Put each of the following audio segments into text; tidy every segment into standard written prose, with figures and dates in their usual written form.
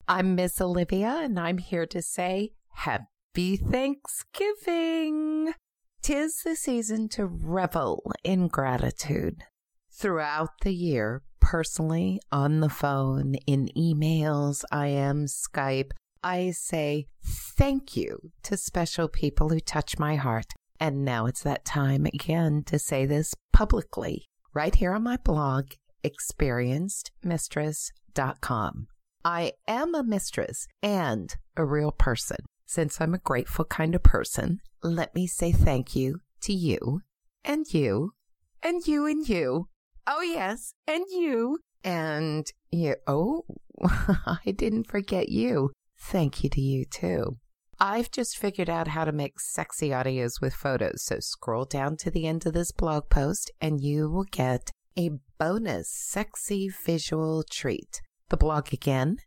I'm Miss Olivia, and I'm here to say Happy Thanksgiving. 'Tis the season to revel in gratitude. Throughout the year, personally, on the phone, in emails, IM, Skype, I say thank you to special people who touch my heart. And now it's that time again to say this publicly, right here on my blog, experiencedmistress.com. I am a mistress and a real person. Since I'm a grateful kind of person, let me say thank you to you, and you, and you, and you. Oh, yes, and you, and you. Oh, I didn't forget you. Thank you to you, too. I've just figured out how to make sexy audios with photos, so scroll down to the end of this blog post, and you will get a bonus sexy visual treat. The blog again,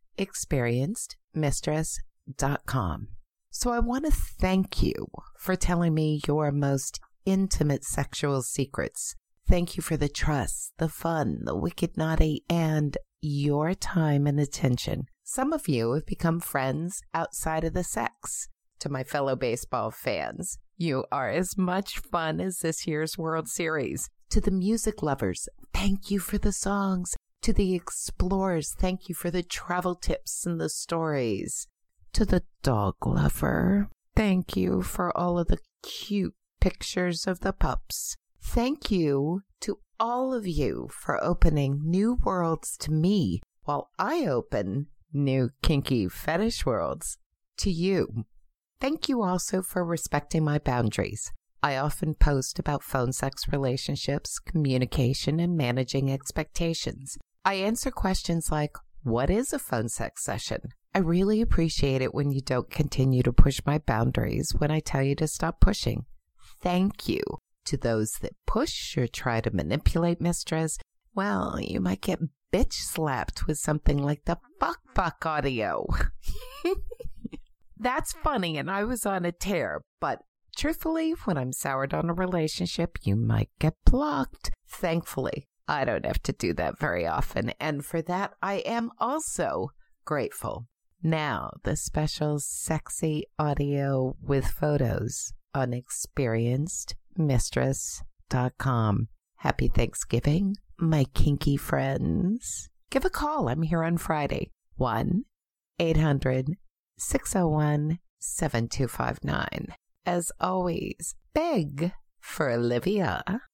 experiencedmistress.com. So I want to thank you for telling me your most intimate sexual secrets. Thank you for the trust, the fun, the wicked naughty, and your time and attention. Some of you have become friends outside of the sex. To my fellow baseball fans, you are as much fun as this year's World Series. To the music lovers, thank you for the songs. To the explorers, thank you for the travel tips and the stories. To the dog lover, thank you for all of the cute pictures of the pups. Thank you to all of you for opening new worlds to me while I open new kinky fetish worlds to you. Thank you also for respecting my boundaries. I often post about phone sex relationships, communication, and managing expectations. I answer questions like, what is a phone sex session? I really appreciate it when you don't continue to push my boundaries when I tell you to stop pushing. Thank you to those that push or try to manipulate mistress. Well, you might get bitch slapped with something like the fuck audio. That's funny, and I was on a tear, but truthfully, when I'm soured on a relationship, you might get blocked. Thankfully, I don't have to do that very often, and for that, I am also grateful. Now, the special sexy audio with photos on experiencedmistress.com. Happy Thanksgiving, my kinky friends. Give a call. I'm here on Friday. 1-800-601-7259. As always, beg for Olivia.